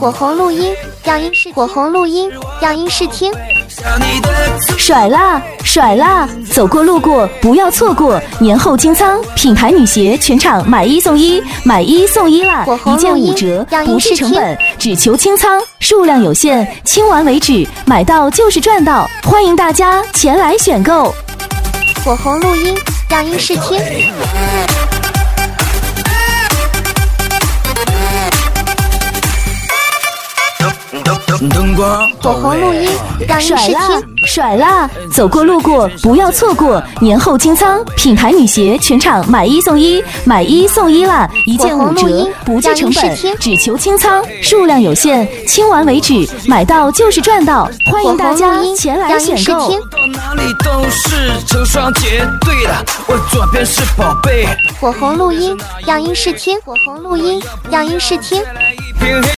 火红录音，样音试火红录音，样音试听。 甩啦甩啦，走过路过不要错过，年后清仓，品牌女鞋全场买一送一，买一送一啦，1件5折，不是成本，只求清仓，数量有限，清完为止，买到就是赚到，欢迎大家前来选购。 火红录音，样音试听。火红录音，样音试听。 甩啦，走过路过不要错过，年后清仓，品牌女鞋全场买一送一，买一送一啦，1件5折，不计成本，只求清仓，数量有限，清完为止，买到就是赚到，欢迎大家前来选购。 哪里都是成双结对的，我左边是宝贝。 火红录音，样音试听。火红录音，样音试听。